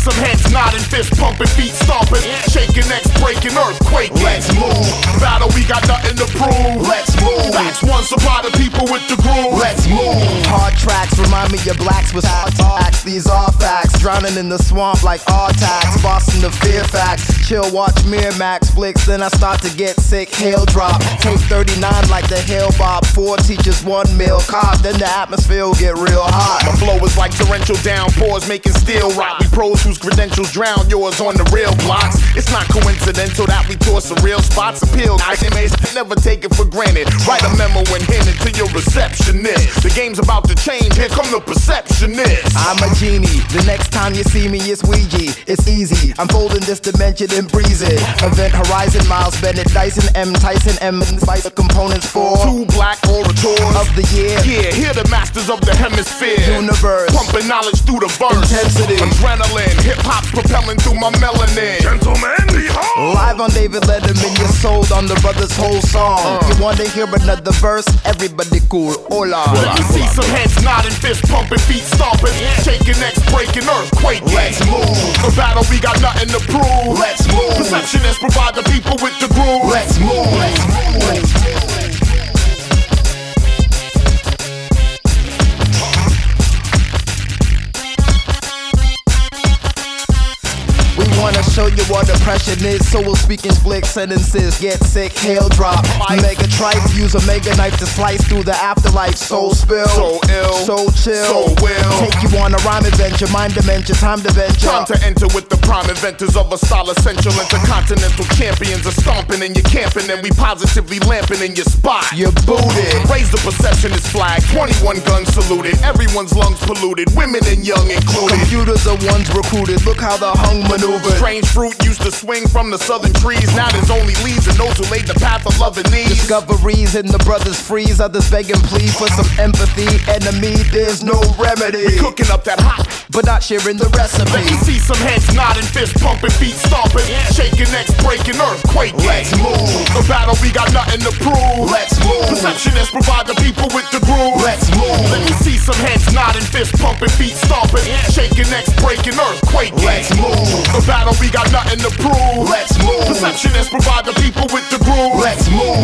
some heads nodding, fist pumping, feet stomping, shaking necks, breaking, earthquake. Let's move. Battle, we got nothing to prove. Let's move. Facts, one supply the people with the groove. Let's move. Hard tracks remind me of blacks with hard facts. These are facts. Drowning in the swamp like Artax. Boston the fear facts. Chill, watch Miramax flicks. Then I start to get sick. Hail drop. Take 39 like the Hail Bob. 4 teachers, 1 meal cop. Then the atmosphere will get real hot. My flow is like torrential downpours making steel rock. We pros whose credentials drown yours on the real blocks. It's not coincidental that we tour some real spots. Appeal, I may never take it for granted. Write a memo and hand it to your receptionist. The game's about to change, here come the perceptionist. I'm a genie, the next time you see me it's Ouija. It's easy, I'm folding this dimension and breeze it. Event Horizon, Miles Bennett, Dyson M, Tyson M, and spice the components for 2 black orators of the year. Yeah, here the masters of the hemisphere. Universe, pumping knowledge through the verse. Intensity, adrenaline, hip-hop's propelling through my melanin. Gentlemen, behold! Live on David Letterman, you're sold on the brother's whole song. You wanna hear another verse? Everybody cool, hola. Let me see some heads nodding, fist pumping, feet stomping, shaking necks, breaking, earthquake. Let's move. For battle, we got nothing to prove. Let's move. Perceptionists provide the people with the groove. Let's move. Let's move. Let's move. Wanna show you what oppression is, so we'll speak in split sentences. Get sick, hail drop, mega tripe, use a mega knife to slice through the afterlife. Soul spill, so ill, so chill, so will take you on a rhyme adventure, mind dementia, time to venture. Time to enter with the prime inventors of a style essential. Intercontinental champions are stomping and you're camping, and we positively lamping in your spot. You're booted. Raise the perceptionist flag, 21 guns saluted, everyone's lungs polluted, women and young included. Computers are ones recruited, look how the hung maneuver. Strange fruit used to swing from the southern trees. Now there's only leaves and those who laid the path of love and needs. Discoveries in the brothers freeze. Others beg and plead for some empathy. Enemy, there's no remedy. We cooking up that hot, but not sharing the recipe. Let me see some heads nodding, fist pumping, feet stomping, shaking necks, breaking, earthquake. Let's move. For battle, we got nothing to prove. Let's move. Perceptionists provide the people with the groove. Let's move. Let me see some heads nodding, fist pumping, feet stomping, shaking necks, breaking, earthquake. Let's move. For battle, we got nothing to prove. Let's move. Perceptionists provide the people with the groove. Let's move.